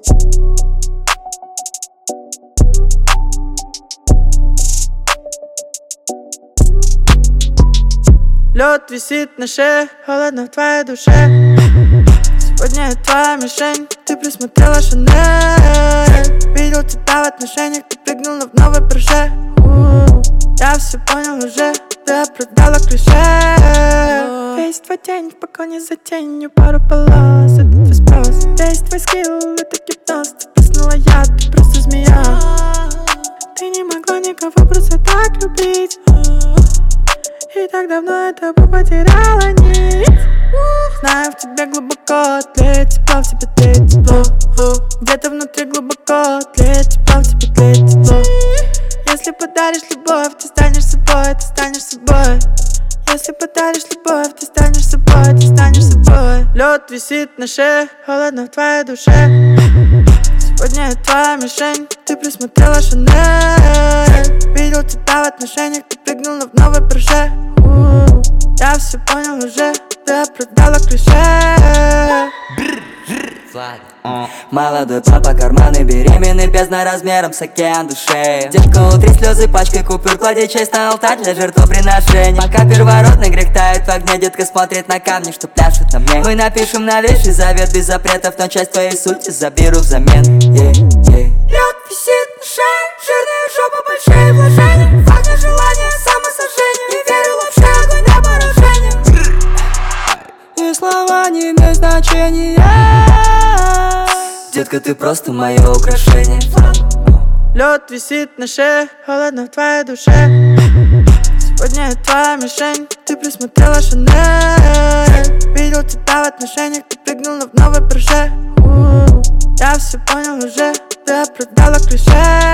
Лед висит на шее, холодно в твоей душе. Сегодня я твоя мишень, ты присмотрела Шанель. Видел тебя в отношениях, ты прыгнула в новый прыжок. Я все понял уже, ты оправдала клише. Весь твой день в погоне за тенью, пару полос, это твой спрос. Весь твой скилл, это гипноз, ты прыснула я, ты просто змея. Ты не могла никого просто так любить. И так давно я тобой потеряла нить. Знаю, в тебе глубоко тлеет тепло, в тебе тлеет тепло. Где-то внутри глубоко тлеет тепло, в тебе тлеет тепло. Если подаришь любовь, ты станешь собой, ты станешь собой. Если подаришь любовь, ты станешь собой, ты станешь собой. Лед висит на шее, холодно в твоей душе. Сегодня я твоя мишень, ты присмотрела Шанель. Видел тебя в отношениях, ты прыгнула в новый прыжок. Я все понял уже, ты оправдала клише. Молодой папа, карманы беременный, бездна размером с океан души. Детка, утри слезы пачкой купюр, клади честь на алтарь для жертвоприношений. Пока первородный грех тает в огне, детка смотрит на камни, что пляшут на мне. Мы напишем новейший завет без запретов, но часть твоей сути заберу взамен. Лед висит на шее, жирная жопа, большие вложения. Факт желания, самосожжение, не верю вообще, огонь на поражение. И слова не имеют значения. Детка, ты просто мое украшение. Лед висит на шее, холодно в твоей душе. Сегодня я твоя мишень, ты присмотрела Шанель. Видел тебя в отношениях, ты прыгнула в новый прыжок. Я все понял уже, ты оправдала клише.